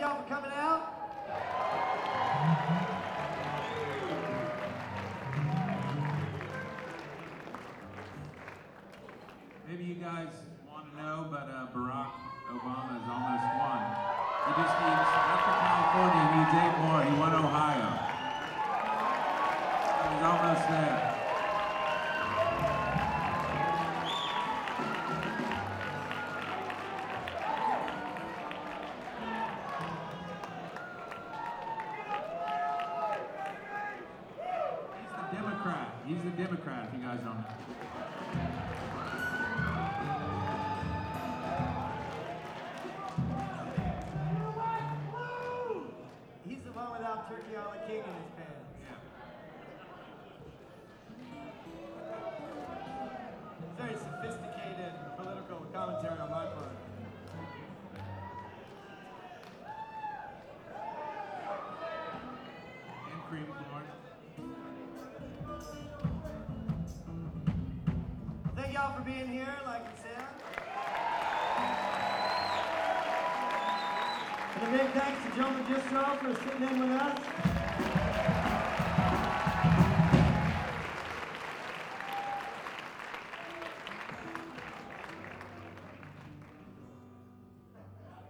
y'all for coming out. Maybe you guys want to know, but Barack Obama is almost won. He just needs, after California, he needs 8 more. He won Ohio. He's almost there. He's the Democrat, if you guys don't know. He's the one without Turkey on the King in his pants. Yeah. Very sophisticated political commentary on my part. And cream corn. Thank y'all for being here, like I said. And a big thanks to Joe Magistro for sitting in with us.